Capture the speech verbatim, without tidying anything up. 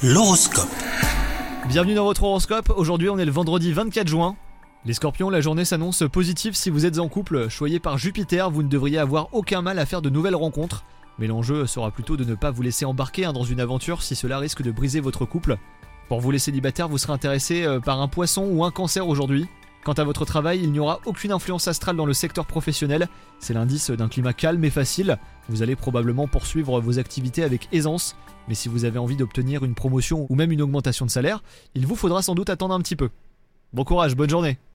L'horoscope. Bienvenue dans votre horoscope, aujourd'hui on est le vendredi vingt-quatre juin. Les scorpions, la journée s'annonce positive si vous êtes en couple. Choyé par Jupiter, vous ne devriez avoir aucun mal à faire de nouvelles rencontres. Mais l'enjeu sera plutôt de ne pas vous laisser embarquer hein, dans une aventure si cela risque de briser votre couple. Pour vous les célibataires, vous serez intéressé euh, par un poisson ou un cancer aujourd'hui. Quant à votre travail, il n'y aura aucune influence astrale dans le secteur professionnel. C'est l'indice d'un climat calme et facile. Vous allez probablement poursuivre vos activités avec aisance. Mais si vous avez envie d'obtenir une promotion ou même une augmentation de salaire, il vous faudra sans doute attendre un petit peu. Bon courage, bonne journée.